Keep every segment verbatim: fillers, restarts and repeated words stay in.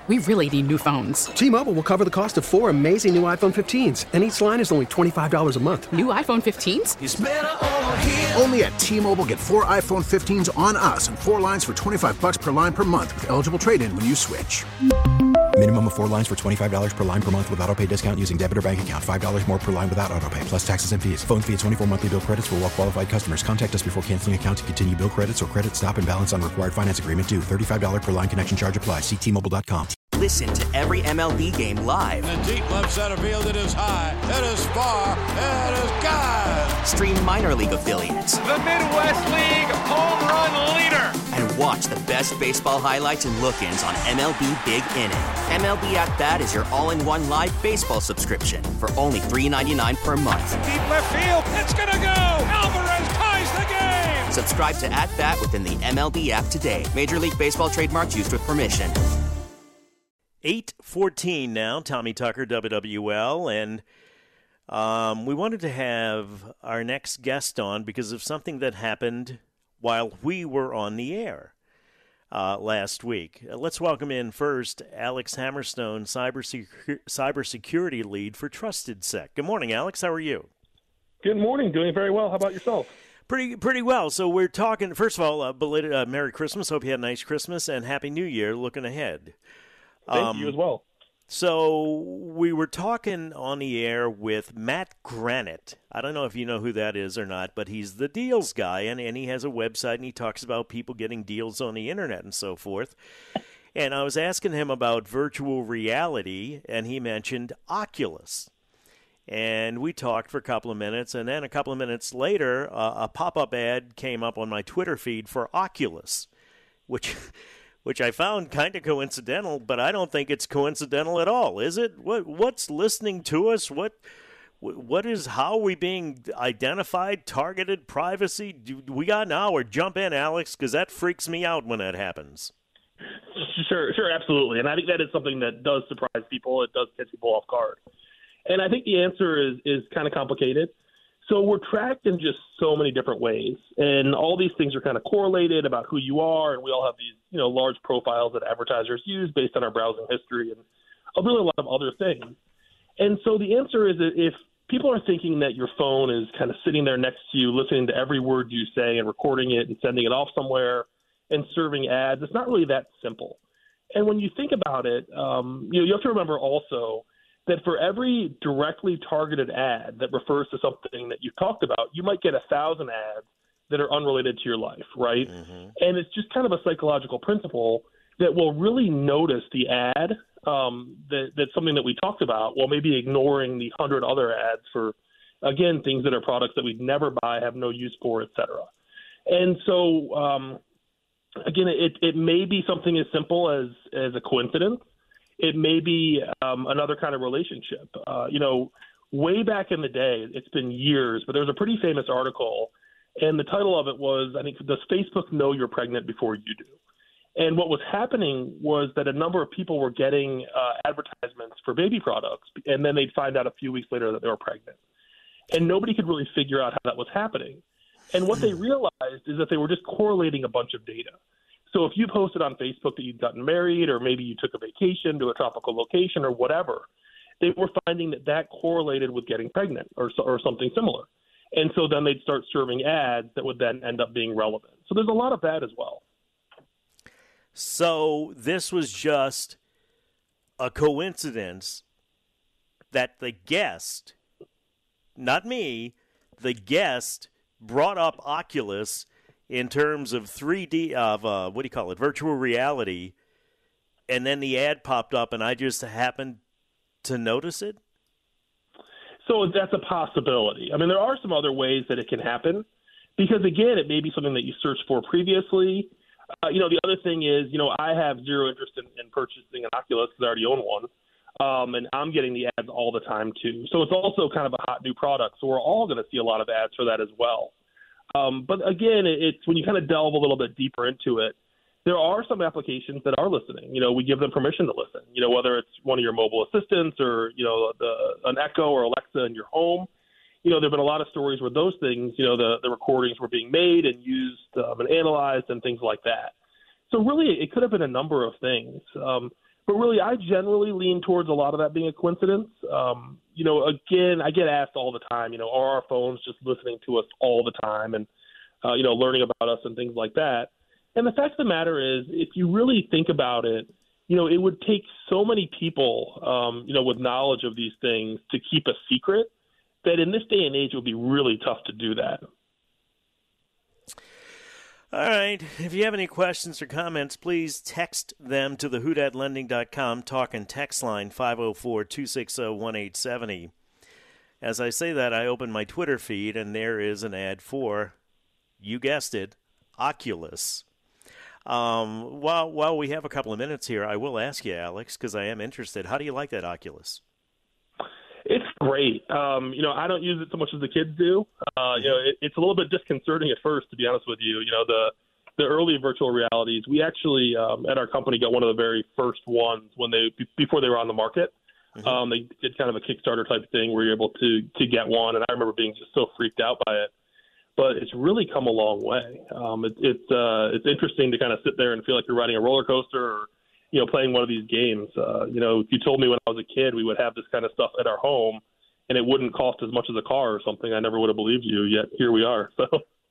We really need new phones. T-Mobile will cover the cost of four amazing new iPhone fifteens, and each line is only twenty-five dollars a month. New iPhone fifteens? It's better over here. Only at T-Mobile, get four iPhone fifteens on us and four lines for twenty-five dollars per line per month with eligible trade-in when you switch. Minimum of four lines for twenty-five dollars per line per month with autopay discount using debit or bank account. five dollars more per line without autopay, plus taxes and fees. Phone fee at twenty-four monthly bill credits for well-qualified customers. Contact us before canceling account to continue bill credits or credit stop and balance on required finance agreement due. thirty-five dollars per line connection charge applies. See T Mobile dot com. Listen to every M L B game live. In the deep left center field, it is high, it is far, it is gone. Stream minor league affiliates. The Midwest League home run leader. And watch the best baseball highlights and look-ins on M L B Big Inning. M L B At Bat is your all-in-one live baseball subscription for only three dollars and ninety-nine cents per month. Deep left field, it's gonna go. Alvarez ties the game. Subscribe to At Bat within the M L B app today. Major League Baseball trademarks used with permission. eight fourteen now, Tommy Tucker, W W L, and um, we wanted to have our next guest on because of something that happened while we were on the air uh, last week. Uh, let's welcome in first Alex Hammerstone, cyber secu- cybersecurity lead for TrustedSec. Good morning, Alex. How are you? Good morning. Doing very well. How about yourself? Pretty pretty well. So we're talking, first of all, uh, belated uh, Merry Christmas. Hope you had a nice Christmas, and Happy New Year looking ahead. Thank um, you as well. So we were talking on the air with Matt Granite. I don't know if you know who that is or not, but he's the deals guy, and, and he has a website, and he talks about people getting deals on the internet and so forth. And I was asking him about virtual reality, and he mentioned Oculus. And we talked for a couple of minutes, and then a couple of minutes later, uh, a pop-up ad came up on my Twitter feed for Oculus, which... which I found kind of coincidental, but I don't think it's coincidental at all, is it? What what's listening to us? What what is how are we being identified, targeted, privacy? Do we got an hour? Jump in, Alex, because that freaks me out when that happens. Sure, sure, absolutely, and I think that is something that does surprise people. It does catch people off guard, and I think the answer is is kind of complicated. So we're tracked in just so many different ways, and all these things are kind of correlated about who you are, and we all have these, you know, large profiles that advertisers use based on our browsing history and a really a lot of other things. And so the answer is that if people are thinking that your phone is kind of sitting there next to you, listening to every word you say and recording it and sending it off somewhere and serving ads, it's not really that simple. And when you think about it, um, you know, you have to remember also that for every directly targeted ad that refers to something that you've talked about, you might get a thousand ads that are unrelated to your life, right? Mm-hmm. And it's just kind of a psychological principle that will really notice the ad um, that, that's something that we talked about, while maybe ignoring the hundred other ads for, again, things that are products that we'd never buy, have no use for, et cetera. And so, um, again, it, it may be something as simple as, as a coincidence. It may be um, another kind of relationship. Uh, you know, way back in the day, it's been years, but there was a pretty famous article, and the title of it was, I think, Does Facebook Know You're Pregnant Before You Do? And what was happening was that a number of people were getting uh, advertisements for baby products, and then they'd find out a few weeks later that they were pregnant. And nobody could really figure out how that was happening. And what they realized is that they were just correlating a bunch of data. So if you posted on Facebook that you'd gotten married, or maybe you took a vacation to a tropical location or whatever, they were finding that that correlated with getting pregnant or or something similar. And so then they'd start serving ads that would then end up being relevant. So there's a lot of that as well. So this was just a coincidence that the guest, not me, the guest brought up Oculus in terms of three D, of uh, what do you call it, virtual reality, and then the ad popped up, and I just happened to notice it? So that's a possibility. I mean, there are some other ways that it can happen, because, again, it may be something that you searched for previously. Uh, you know, the other thing is, you know, I have zero interest in, in purchasing an Oculus because I already own one, um, and I'm getting the ads all the time, too. So it's also kind of a hot new product, so we're all going to see a lot of ads for that as well. Um, but again, it's when you kind of delve a little bit deeper into it, there are some applications that are listening. You know, we give them permission to listen, you know, whether it's one of your mobile assistants or, you know, the, an Echo or Alexa in your home. You know, there have been a lot of stories where those things, you know, the, the recordings were being made and used um, and analyzed and things like that. So really, it could have been a number of things. Um, But really, I generally lean towards a lot of that being a coincidence. Um, you know, again, I get asked all the time, you know, are our phones just listening to us all the time and, uh, you know, learning about us and things like that? And the fact of the matter is, if you really think about it, you know, it would take so many people, um, you know, with knowledge of these things to keep a secret that in this day and age it would be really tough to do that. All right. If you have any questions or comments, please text them to the who dat lending dot com talk and text line five oh four, two six oh, one eight seven oh. As I say that, I open my Twitter feed, and there is an ad for, you guessed it, Oculus. Um, while, while we have a couple of minutes here, I will ask you, Alex, because I am interested, how do you like that Oculus? It's great. Um, you know, I don't use it so much as the kids do. Uh, you know, it, it's a little bit disconcerting at first, to be honest with you. You know, the the early virtual realities, we actually, um, at our company, got one of the very first ones when they before they were on the market. Mm-hmm. Um, they did kind of a Kickstarter type thing where you're able to to get one, and I remember being just so freaked out by it. But it's really come a long way. Um, it, it's uh, it's interesting to kind of sit there and feel like you're riding a roller coaster or, you know, playing one of these games. Uh, you know, if you told me when I was a kid we would have this kind of stuff at our home and it wouldn't cost as much as a car or something, I never would have believed you, yet here we are. So,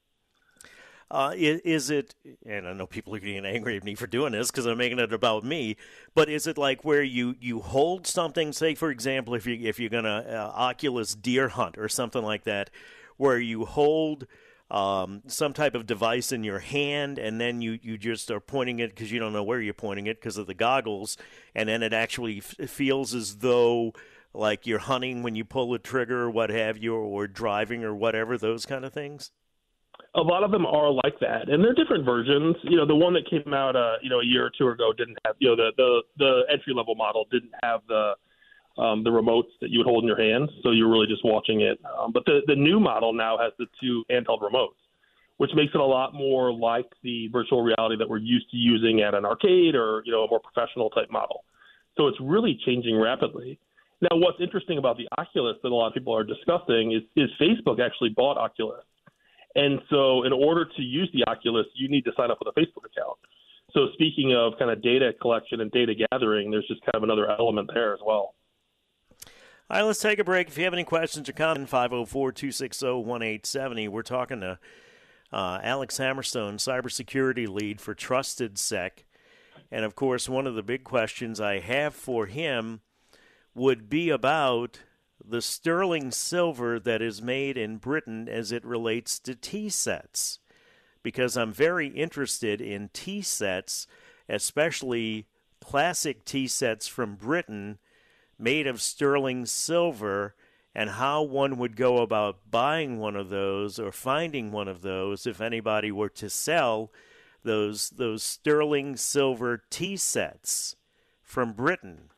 uh, is, is it, and I know people are getting angry at me for doing this because I'm making it about me, but is it like where you, you hold something, say, for example, if, you, if you're going to uh, Oculus deer hunt or something like that, where you hold Um, some type of device in your hand, and then you, you just are pointing it because you don't know where you're pointing it because of the goggles, and then it actually f- feels as though like you're hunting when you pull the trigger or what have you, or, or driving or whatever, those kind of things? A lot of them are like that, and they're different versions. You know, the one that came out, uh, you know, a year or two ago didn't have, you know, the the, the entry-level model didn't have the Um, the remotes that you would hold in your hand, so you're really just watching it. Um, but the, the new model now has the two handheld remotes, which makes it a lot more like the virtual reality that we're used to using at an arcade or, you know, a more professional type model. So it's really changing rapidly. Now, what's interesting about the Oculus that a lot of people are discussing is, is Facebook actually bought Oculus. And so in order to use the Oculus, you need to sign up with a Facebook account. So speaking of kind of data collection and data gathering, there's just kind of another element there as well. All right, let's take a break. If you have any questions or comments, five oh four, two six oh, one eight seven oh. We're talking to uh, Alex Hammerstone, cybersecurity lead for TrustedSec. And, of course, one of the big questions I have for him would be about the sterling silver that is made in Britain as it relates to tea sets. Because I'm very interested in tea sets, especially classic tea sets from Britain, made of sterling silver, and how one would go about buying one of those or finding one of those if anybody were to sell those those sterling silver tea sets from Britain.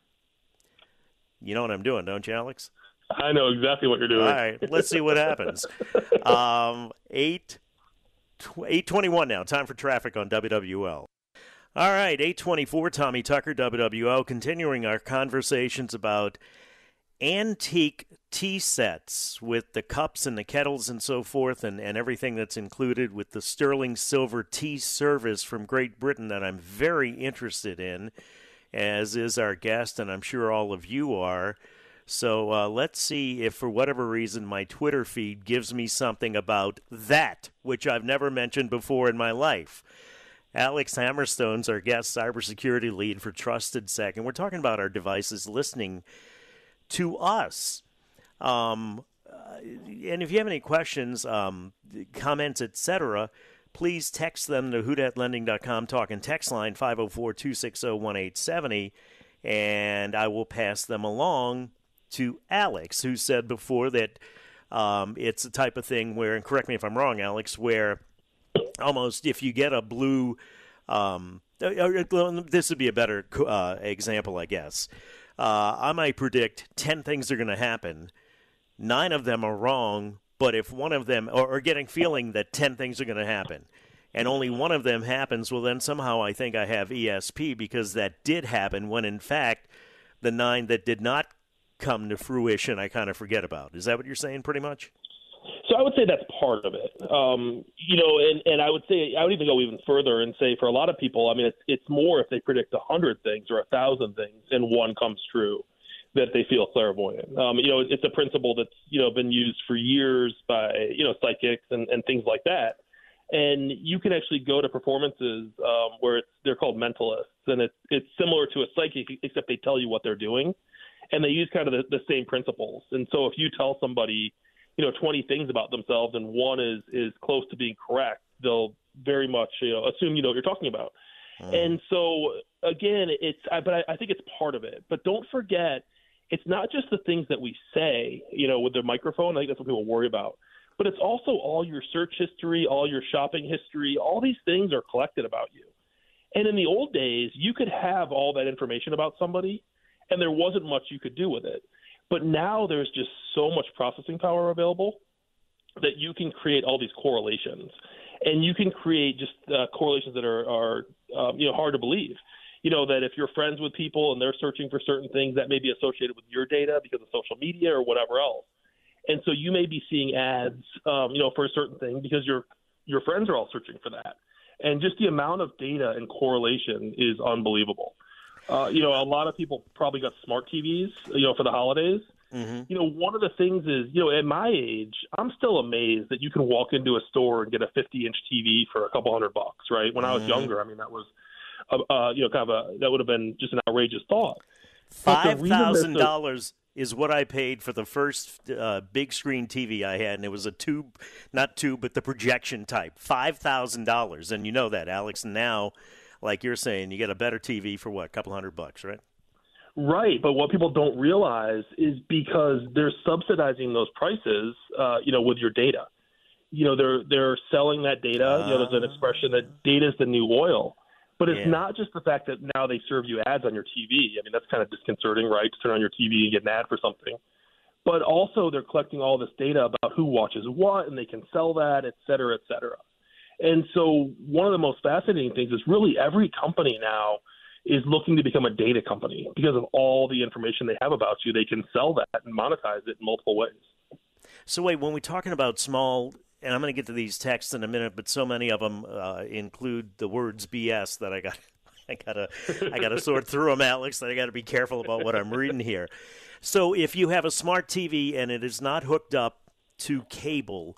You know what I'm doing, don't you, Alex? I know exactly what you're doing. All right, let's see what happens. Um, eight twenty-one now, time for traffic on W W L. All right, eight twenty-four, Tommy Tucker, W W O, continuing our conversations about antique tea sets with the cups and the kettles and so forth, and, and everything that's included with the sterling silver tea service from Great Britain that I'm very interested in, as is our guest, and I'm sure all of you are. So uh, let's see if, for whatever reason, my Twitter feed gives me something about that, which I've never mentioned before in my life. Alex Hammerstone's our guest, cybersecurity lead for TrustedSec, and we're talking about our devices listening to us. Um, and if you have any questions, um, comments, et cetera, please text them to who dat lending dot com talk and text line five oh four, two six oh, one eight seven oh, and I will pass them along to Alex, who said before that um, it's the type of thing where, and correct me if I'm wrong, Alex, where almost if you get a blue, um, this would be a better uh, example, I guess. Uh, I might predict ten things are going to happen. Nine of them are wrong, but if one of them, or, or getting feeling that ten things are going to happen, and only one of them happens, well, then somehow I think I have E S P because that did happen when, in fact, the nine that did not come to fruition, I kind of forget about. Is that what you're saying pretty much? So I would say that's part of it. Um, you know, and, and I would say I would even go even further and say for a lot of people, I mean, it's, it's more if they predict a hundred things or a thousand things and one comes true that they feel clairvoyant. Um, you know, it's a principle that's, you know, been used for years by, you know, psychics and, and things like that. And you can actually go to performances um, where it's, they're called mentalists, and it's it's similar to a psychic, except they tell you what they're doing, and they use kind of the, the same principles. And so if you tell somebody, you know, twenty things about themselves and one is is close to being correct, they'll very much, you know, assume you know what you're talking about. Mm. And so again, it's I, but I, I think it's part of it. But don't forget, it's not just the things that we say, you know, with the microphone. I think that's what people worry about. But it's also all your search history, all your shopping history. All these things are collected about you. And in the old days, you could have all that information about somebody, and there wasn't much you could do with it. But now there's just so much processing power available that you can create all these correlations. And you can create just uh, correlations that are, are um, you know, hard to believe. You know, that if you're friends with people and they're searching for certain things, that may be associated with your data because of social media or whatever else. And so you may be seeing ads, um, you know, for a certain thing because your your friends are all searching for that. And just the amount of data and correlation is unbelievable. Uh, you know, a lot of people probably got smart T Vs, you know, for the holidays. Mm-hmm. You know, one of the things is, you know, at my age, I'm still amazed that you can walk into a store and get a fifty-inch T V for a couple hundred bucks, right? When mm-hmm. I was younger, I mean, that was, uh, uh, you know, kind of a, that would have been just an outrageous thought. five thousand dollars is what I paid for the first uh, big screen T V I had, and it was a tube, not tube, but the projection type. five thousand dollars, and you know that, Alex. Now, like you're saying, you get a better T V for what, a couple hundred bucks, right? Right, but what people don't realize is because they're subsidizing those prices, uh, you know, with your data. You know, they're they're selling that data. Uh, you know, there's an expression that data is the new oil. But it's yeah. not just the fact that now they serve you ads on your T V. I mean, that's kind of disconcerting, right? To turn on your T V and get an ad for something. But also they're collecting all this data about who watches what, and they can sell that, et cetera, et cetera. And so one of the most fascinating things is really every company now is looking to become a data company because of all the information they have about you. They can sell that and monetize it in multiple ways. So wait, when we're talking about small, and I'm going to get to these texts in a minute, but so many of them uh, include the words B S that I got, I gotta, I gotta sort through them, Alex. That I got to be careful about what I'm reading here. So if you have a smart T V and it is not hooked up to cable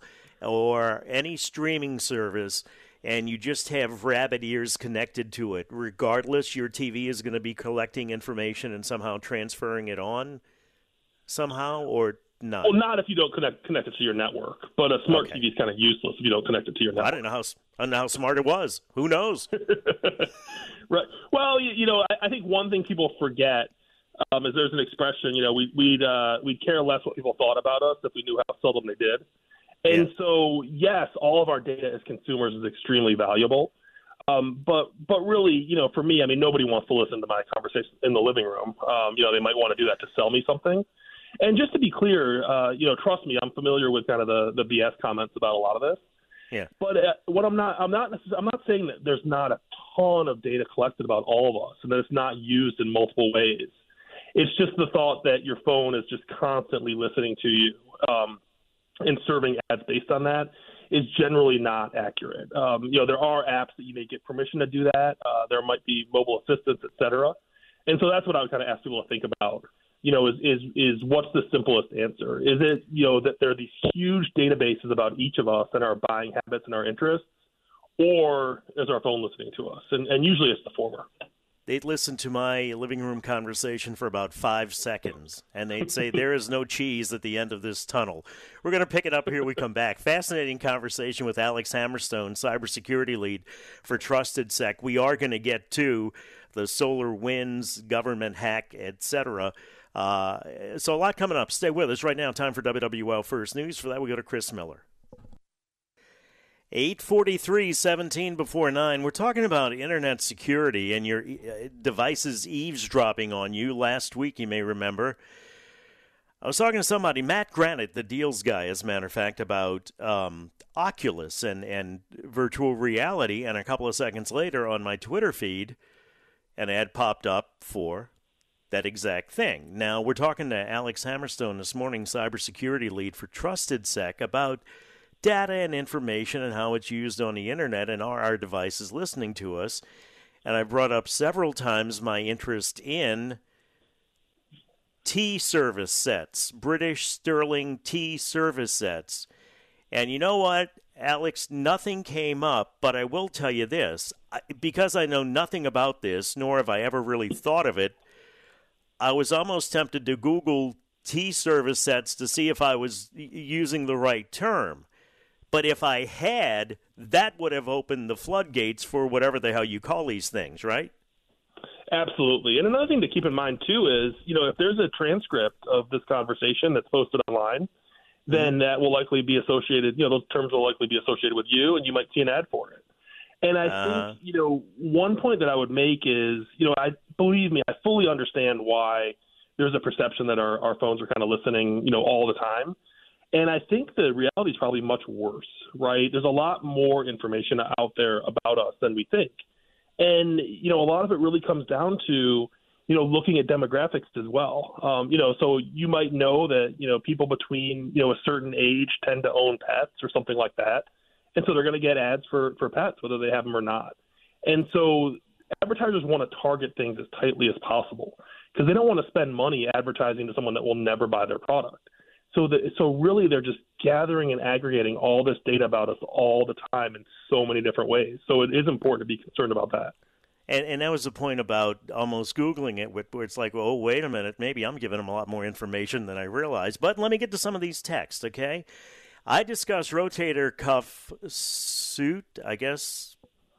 or any streaming service, and you just have rabbit ears connected to it, regardless, your T V is going to be collecting information and somehow transferring it on somehow, or not? Well, not if you don't connect connect it to your network. But a smart okay. T V is kind of useless if you don't connect it to your network. I don't know how, I don't know how smart it was. Who knows? Right. Well, you, you know, I, I think one thing people forget um, is there's an expression, you know, we, we'd, uh, we'd care less what people thought about us if we knew how seldom they did. And yeah. so, yes, all of our data as consumers is extremely valuable. Um, but but really, you know, for me, I mean, nobody wants to listen to my conversation in the living room. Um, you know, they might want to do that to sell me something. And just to be clear, uh, you know, trust me, I'm familiar with kind of the, the B S comments about a lot of this. Yeah. But uh, what I'm not, I'm not, I'm not saying that there's not a ton of data collected about all of us and that it's not used in multiple ways. It's just the thought that your phone is just constantly listening to you. Um, and serving ads based on that is generally not accurate. Um, you know, there are apps that you may get permission to do that. Uh, there might be mobile assistants, et cetera. And so that's what I would kind of ask people to think about, you know, is, is, is what's the simplest answer? Is it, you know, that there are these huge databases about each of us and our buying habits and our interests, or is our phone listening to us? And, and usually it's the former. They'd listen to my living room conversation for about five seconds, and they'd say, there is no cheese at the end of this tunnel. We're going to pick it up here we come back. Fascinating conversation with Alex Hammerstone, cybersecurity lead for Trusted Sec. We are going to get to the SolarWinds, government hack, et cetera. Uh, so a lot coming up. Stay with us right now. Time for W W L First News. For that, we go to Chris Miller. eight forty-three, seventeen before nine. We're talking about internet security and your devices eavesdropping on you. Last week, you may remember, I was talking to somebody, Matt Granite, the deals guy, as a matter of fact, about um, Oculus and, and virtual reality. And a couple of seconds later on my Twitter feed, an ad popped up for that exact thing. Now, we're talking to Alex Hammerstone this morning, cybersecurity lead for TrustedSec, about data and information and how it's used on the internet and are our devices listening to us. And I brought up several times my interest in T service sets, British Sterling T service sets. And you know what, Alex, nothing came up, but I will tell you this. Because I know nothing about this, nor have I ever really thought of it, I was almost tempted to Google T service sets to see if I was using the right term. But if I had, that would have opened the floodgates for whatever the hell you call these things, right? Absolutely. And another thing to keep in mind, too, is, you know, if there's a transcript of this conversation that's posted online, then that will likely be associated, you know, those terms will likely be associated with you, and you might see an ad for it. And I uh, think, you know, one point that I would make is, you know, I believe me, I fully understand why there's a perception that our, our phones are kind of listening, you know, all the time. And I think the reality is probably much worse, right? There's a lot more information out there about us than we think. And, you know, a lot of it really comes down to, you know, looking at demographics as well. Um, you know, so you might know that, you know, people between, you know, a certain age tend to own pets or something like that. And so they're going to get ads for, for pets, whether they have them or not. And so advertisers want to target things as tightly as possible because they don't want to spend money advertising to someone that will never buy their product. So the, so really they're just gathering and aggregating all this data about us all the time in so many different ways. So it is important to be concerned about that. And, and that was the point about almost Googling it, where it's like, oh, wait a minute, maybe I'm giving them a lot more information than I realize. But let me get to some of these texts, okay? I discussed rotator cuff suit, I guess,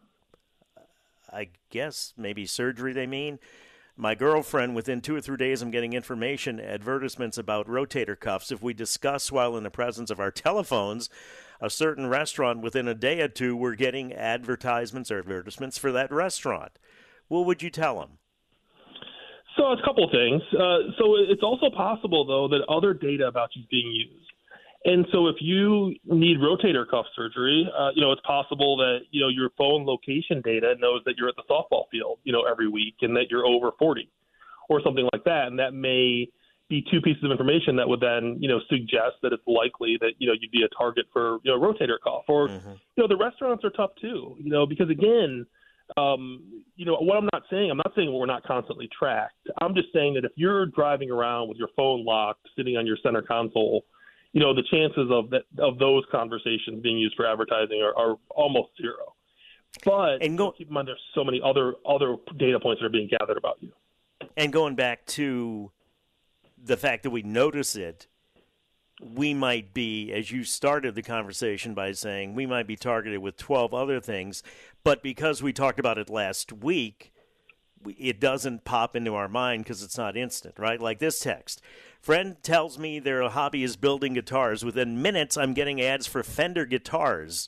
I guess maybe surgery they mean. My girlfriend, within two or three days, I'm getting information, advertisements about rotator cuffs. If we discuss while in the presence of our telephones a certain restaurant, within a day or two, we're getting advertisements or advertisements for that restaurant. What would you tell them? So it's a couple of things. Uh, so it's also possible, though, that other data about you is being used. And so if you need rotator cuff surgery, uh, you know, it's possible that, you know, your phone location data knows that you're at the softball field, you know, every week and that you're over forty or something like that. And that may be two pieces of information that would then, you know, suggest that it's likely that, you know, you'd be a target for, you know, rotator cuff or, mm-hmm. you know, the restaurants are tough too, you know, because again, um, you know, what I'm not saying, I'm not saying we're not constantly tracked. I'm just saying that if you're driving around with your phone locked, sitting on your center console, you know, the chances of that of those conversations being used for advertising are, are almost zero. But and go, keep in mind there's so many other other data points that are being gathered about you. And going back to the fact that we notice it, we might be, as you started the conversation by saying, we might be targeted with twelve other things, but because we talked about it last week, it doesn't pop into our mind because it's not instant, right? Like this text. Friend tells me their hobby is building guitars. Within minutes, I'm getting ads for Fender guitars.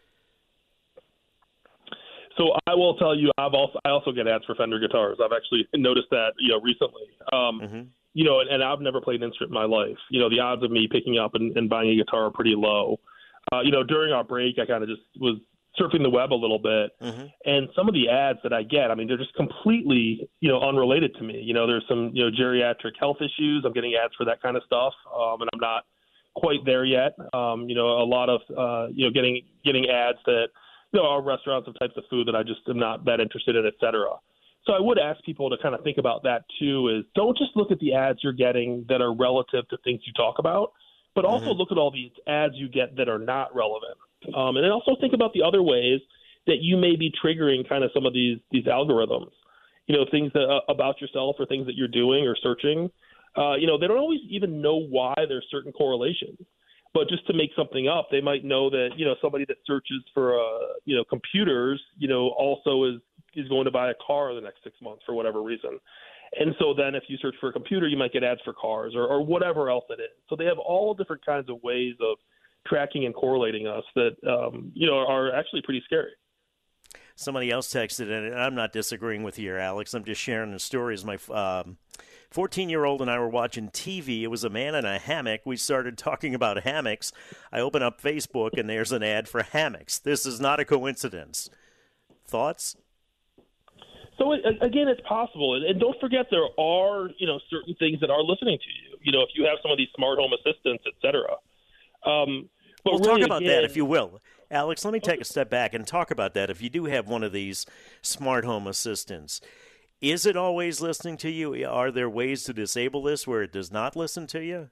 So I will tell you, I've also I also get ads for Fender guitars. I've actually noticed that, you know, recently. Um, mm-hmm. You know, and, and I've never played an instrument in my life. You know, the odds of me picking up and, and buying a guitar are pretty low. Uh, you know, during our break, I kind of just was surfing the web a little bit, mm-hmm. and some of the ads that I get, I mean, they're just completely, you know, unrelated to me. You know, there's some, you know, geriatric health issues. I'm getting ads for that kind of stuff, um, and I'm not quite there yet. Um, you know, a lot of, uh, you know, getting getting ads that, you know, are restaurants and types of food that I just am not that interested in, et cetera. So I would ask people to kind of think about that too, is don't just look at the ads you're getting that are relative to things you talk about, but also mm-hmm. look at all the ads you get that are not relevant. Um, and then also think about the other ways that you may be triggering kind of some of these these algorithms, you know, things that, uh, about yourself or things that you're doing or searching. Uh, you know, they don't always even know why there's certain correlations. But just to make something up, they might know that, you know, somebody that searches for, uh, you know, computers, you know, also is, is going to buy a car in the next six months for whatever reason. And so then if you search for a computer, you might get ads for cars or, or whatever else it is. So they have all different kinds of ways of tracking and correlating us that, um, you know, are actually pretty scary. Somebody else texted, and I'm not disagreeing with you here, Alex. I'm just sharing the stories. My um, fourteen-year-old and I were watching T V. It was a man in a hammock. We started talking about hammocks. I open up Facebook, and there's an ad for hammocks. This is not a coincidence. Thoughts? So it, again, it's possible, and don't forget there are you know certain things that are listening to you. You know, if you have some of these smart home assistants, et cetera. Um, but we'll really, talk about again, that if you will, Alex. Let me take a step back and talk about that. If you do have one of these smart home assistants, is it always listening to you? Are there ways to disable this where it does not listen to you?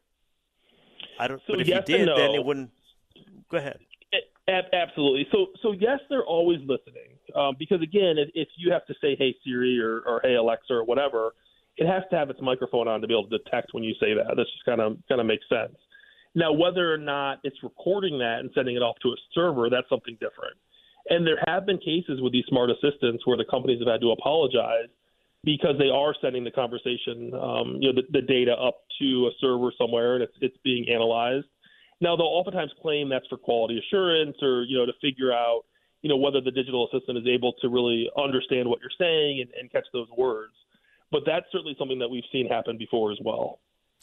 I don't. So but if yes you did, no. then it wouldn't. Go ahead. Absolutely. So, so yes, they're always listening um, because again, if, if you have to say "Hey Siri" or, or "Hey Alexa" or whatever, it has to have its microphone on to be able to detect when you say that. That just kind of kind of makes sense. Now, whether or not it's recording that and sending it off to a server, that's something different. And there have been cases with these smart assistants where the companies have had to apologize because they are sending the conversation, um, you know, the, the data up to a server somewhere and it's it's being analyzed. Now, they'll oftentimes claim that's for quality assurance or, you know, to figure out, you know, whether the digital assistant is able to really understand what you're saying and, and catch those words. But that's certainly something that we've seen happen before as well.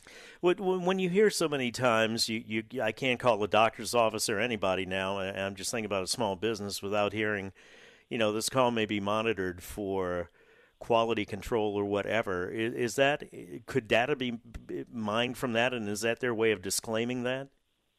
When you hear so many times, you, you I can't call the doctor's office or anybody now, and I'm just thinking about a small business without hearing, you know, this call may be monitored for quality control or whatever. Is, is that, could data be mined from that, and is that their way of disclaiming that?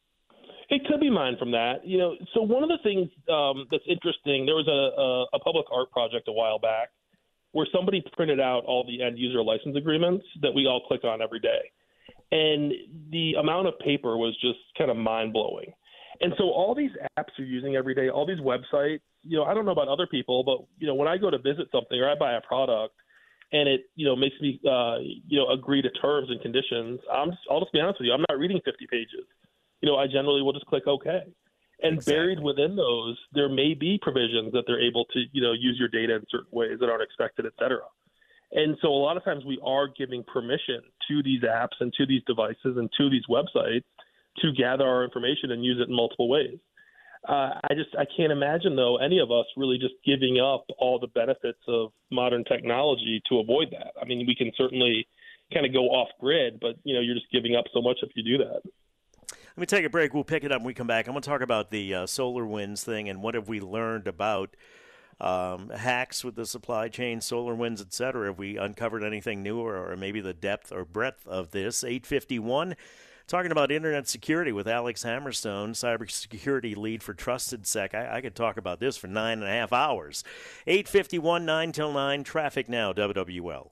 It could be mined from that. You know, so one of the things um, that's interesting, there was a, a, a public art project a while back where somebody printed out all the end user license agreements that we all click on every day. And the amount of paper was just kind of mind blowing. And so all these apps you're using every day, all these websites, you know, I don't know about other people, but, you know, when I go to visit something or I buy a product and it, you know, makes me, uh, you know, agree to terms and conditions, I'm just, I'll just be honest with you, I'm not reading fifty pages. You know, I generally will just click OK. And exactly. Buried within those, there may be provisions that they're able to, you know, use your data in certain ways that aren't expected, et cetera. And so a lot of times we are giving permission to these apps and to these devices and to these websites to gather our information and use it in multiple ways. Uh, I just I can't imagine, though, any of us really just giving up all the benefits of modern technology to avoid that. I mean, we can certainly kind of go off grid, but, you know, you're just giving up so much if you do that. Let me take a break. We'll pick it up when we come back. I'm going to talk about the uh, SolarWinds thing and what have we learned about um, hacks with the supply chain, SolarWinds, et cetera. Have we uncovered anything new or, or maybe the depth or breadth of this? eight fifty-one, talking about Internet security with Alex Hammerstone, cybersecurity lead for TrustedSec. I, I could talk about this for nine and a half hours. eight fifty-one, nine till nine, traffic now, W W L.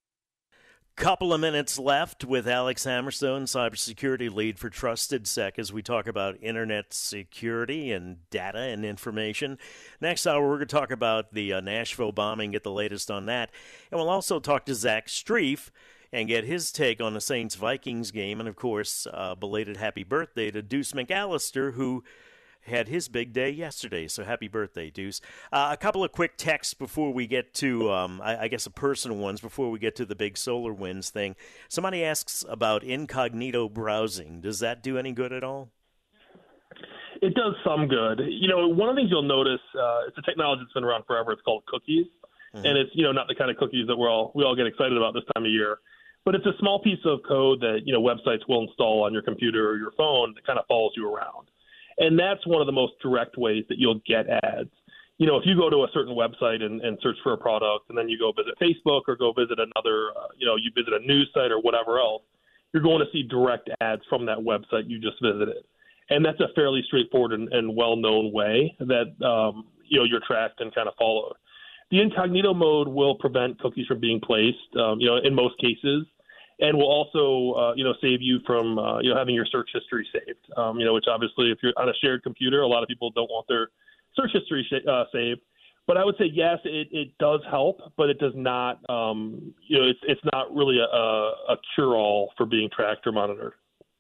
Couple of minutes left with Alex Hammerstone, cybersecurity lead for TrustedSec, as we talk about internet security and data and information. Next hour, we're going to talk about the uh, Nashville bombing, get the latest on that. And we'll also talk to Zach Strief and get his take on the Saints-Vikings game. And, of course, uh, belated happy birthday to Deuce McAllister, who had his big day yesterday, so happy birthday, Deuce. Uh, a couple of quick texts before we get to, um, I, I guess, a personal ones before we get to the big SolarWinds thing. Somebody asks about incognito browsing. Does that do any good at all? It does some good. You know, one of the things you'll notice, uh, it's a technology that's been around forever. It's called cookies, mm-hmm. and it's, you know, not the kind of cookies that we're all we all get excited about this time of year. But it's a small piece of code that, you know, websites will install on your computer or your phone that kind of follows you around. And that's one of the most direct ways that you'll get ads. You know, if you go to a certain website and, and search for a product and then you go visit Facebook or go visit another, uh, you know, you visit a news site or whatever else, you're going to see direct ads from that website you just visited. And that's a fairly straightforward and, and well-known way that, um, you know, you're tracked and kind of followed. The incognito mode will prevent cookies from being placed, um, you know, in most cases. And will also, uh, you know, save you from, uh, you know, having your search history saved. Um, you know, which obviously, if you're on a shared computer, a lot of people don't want their search history sh- uh, saved. But I would say yes, it, it does help, but it does not, um, you know, it's it's not really a, a cure-all for being tracked or monitored.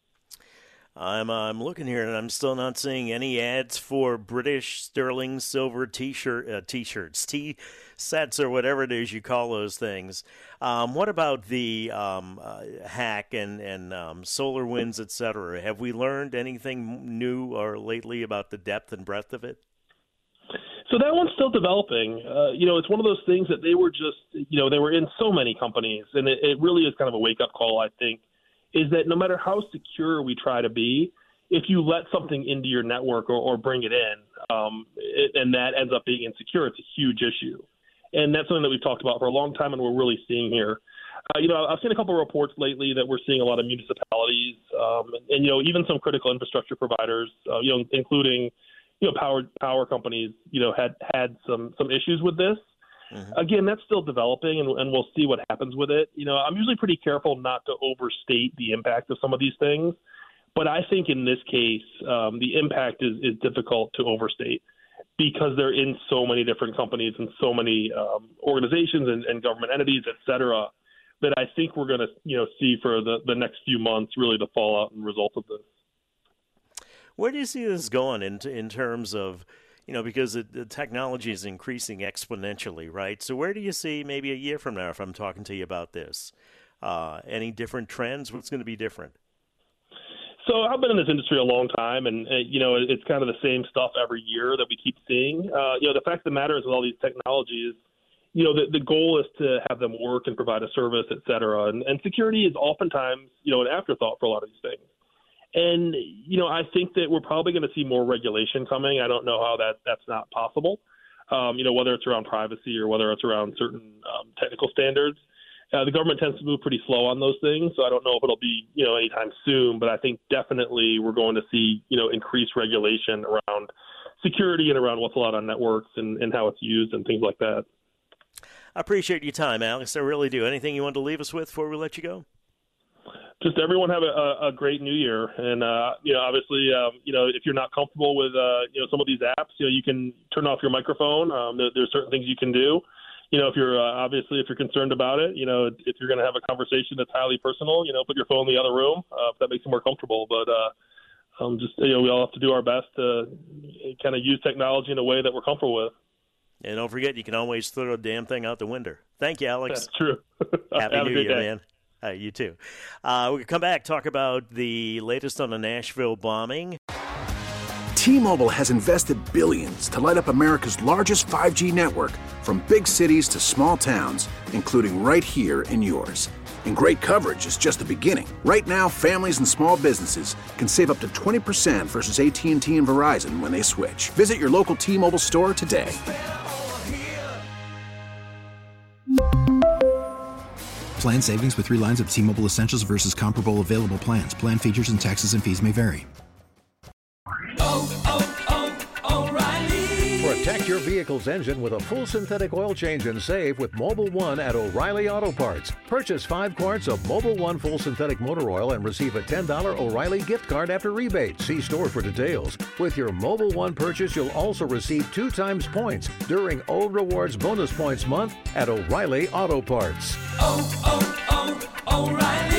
I'm uh, I'm looking here, and I'm still not seeing any ads for British sterling silver T-shirt uh, T-shirts, T-sets, or whatever it is you call those things. Um, what about the um, uh, hack and and um, SolarWinds, et cetera? Have we learned anything new or lately about the depth and breadth of it? So that one's still developing. Uh, you know, it's one of those things that they were just, you know, they were in so many companies, and it, it really is kind of a wake-up call, I think. Is that no matter how secure we try to be, if you let something into your network or, or bring it in, um, it, and that ends up being insecure, it's a huge issue. And that's something that we've talked about for a long time, and we're really seeing here. Uh, you know, I've seen a couple of reports lately that we're seeing a lot of municipalities um, and, and, you know, even some critical infrastructure providers, uh, you know, including, you know, power power companies, you know, had had some some issues with this. Mm-hmm. Again, that's still developing, and, and we'll see what happens with it. You know, I'm usually pretty careful not to overstate the impact of some of these things. But I think in this case, um, the impact is, is difficult to overstate because they're in so many different companies and so many um, organizations and, and government entities, et cetera, that I think we're going to, you know, see for the, the next few months really the fallout and results of this. Where do you see this going in in terms of, you know, because the, the technology is increasing exponentially, right? So where do you see maybe a year from now, if I'm talking to you about this, uh, any different trends? What's going to be different? So I've been in this industry a long time, and, uh, you know, it's kind of the same stuff every year that we keep seeing. Uh, you know, the fact of the matter is with all these technologies, you know, the, the goal is to have them work and provide a service, et cetera. And, and security is oftentimes, you know, an afterthought for a lot of these things. And, you know, I think that we're probably going to see more regulation coming. I don't know how that that's not possible, um, you know, whether it's around privacy or whether it's around certain um, technical standards. Uh, the government tends to move pretty slow on those things, so I don't know if it'll be, you know, anytime soon, but I think definitely we're going to see, you know, increased regulation around security and around what's allowed on networks and, and how it's used and things like that. I appreciate your time, Alex. I really do. Anything you want to leave us with before we let you go? Just everyone have a, a great new year. And, uh, you know, obviously, um, you know, if you're not comfortable with, uh, you know, some of these apps, you know, you can turn off your microphone. Um, there, there's certain things you can do. You know, if you're uh, obviously if you're concerned about it, you know, if you're going to have a conversation that's highly personal, you know, put your phone in the other room uh, if that makes you more comfortable. But uh, um, just, you know, we all have to do our best to kind of use technology in a way that we're comfortable with. And don't forget, you can always throw the damn thing out the window. Thank you, Alex. That's true. Happy Have New a good Year, day. man. Uh, you too. Uh, we can come back, talk about the latest on the Nashville bombing. T-Mobile has invested billions to light up America's largest five G network, from big cities to small towns, including right here in yours. And great coverage is just the beginning. Right now, families and small businesses can save up to twenty percent versus A T and T and Verizon when they switch. Visit your local T-Mobile store today. Plan savings with three lines of T-Mobile Essentials versus comparable available plans. Plan features and taxes and fees may vary. Oh, oh, oh, O'Reilly. Protect your vehicle's engine with a full synthetic oil change and save with Mobil one at O'Reilly Auto Parts. Purchase five quarts of Mobil one full synthetic motor oil and receive a ten dollars O'Reilly gift card after rebate. See store for details. With your Mobil one purchase, you'll also receive two times points during O Rewards Bonus Points Month at O'Reilly Auto Parts. Oh, oh, oh, O'Reilly.